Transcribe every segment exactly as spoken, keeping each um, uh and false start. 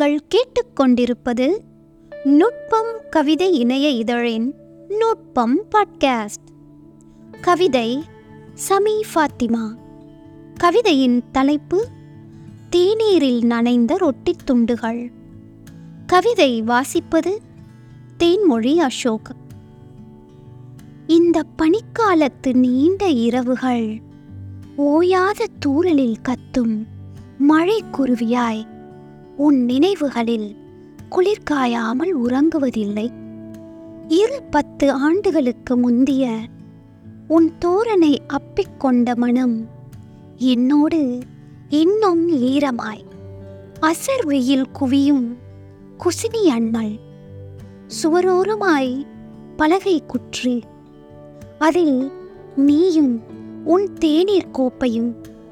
நீங்கள் கேட்டுக்கொண்டிருப்பது நுட்பம் கவிதை இணைய இதழின் நுட்பம் பாட்காஸ்ட். கவிதை சமி ஃபாத்திமா. கவிதையின் தலைப்பு தேநீரில் நனைந்த ரொட்டித் துண்டுகள். கவிதை வாசிப்பது தேன்மொழி அசோக். இந்த பனிக்காலத்து நீண்ட இரவுகள் ஓயாத தூறலில் கத்தும் மழை குருவியாய் உன் நினைவுகளில் குளிர்காயாமல் உறங்குவதில்லை. இரு பத்து ஆண்டுகளுக்கு முந்திய உன் தோரணை அப்பிக்கொண்ட மனம் என்னோடு இன்னும் ஈரமாய் அசர் வெயில் குவியும் குசினி அண்ணல் சுவரோரமாய் பலகை குற்றி அதில் நீயும் உன் தேநீர் கோப்பையும்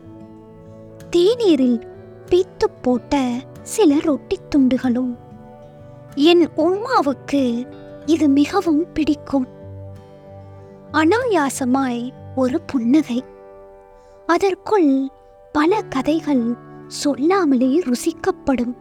தேநீரில் பீத்து போட்ட சில ரொட்டித் துண்டுகளும். என் உம்மாவுக்கு இது மிகவும் பிடிக்கும். அனாயாசமாய் ஒரு புன்னகை, அதற்குள் பல கதைகள் சொல்லாமலே ருசிக்கப்படும்.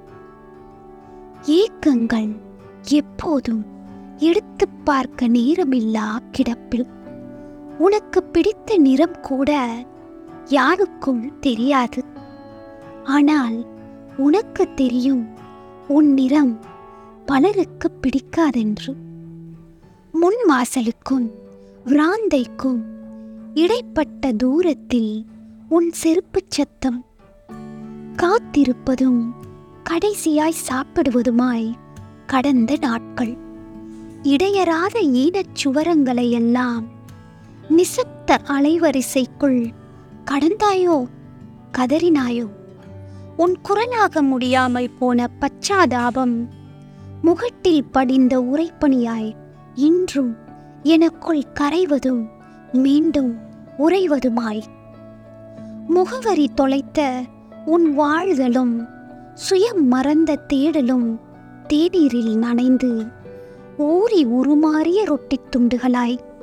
ஏக்கங்கள் எப்போதும் எடுத்து பார்க்க நேரமில்லா கிடப்பில் உனக்கு பிடித்த நிறம் கூட யாருக்கும் தெரியாது. ஆனால் உனக்கு தெரியும் உன் நிறம் பலருக்கு பிடிக்காதென்று. முன் வாசலுக்கும் விராந்தைக்கும் இடைப்பட்ட தூரத்தில் உன் செருப்புச் சத்தம். காத்திருப்பதும் கடைசியாய் சாப்பிடுவதுமாய் கடந்த நாட்கள். இடையறாத ஈனச் சுவரங்களையெல்லாம் நிசப்த அலைவரிசைக்குள் கடந்தாயோ, கதறினாயோ. உன் குரலாக முடியாமல் போன பச்சாதாபம் முகட்டில் படிந்த உறைபனியாய் இன்றும் எனக்குள் கரைவதும் மீண்டும் உறைவதுமாய். முகவரி தொலைத்த உன் வாழ்தலும் சுயம் மறந்த தேடலும் தேநீரில் நனைந்து ஊறி உருமாறிய ரொட்டித் துண்டுகளாய்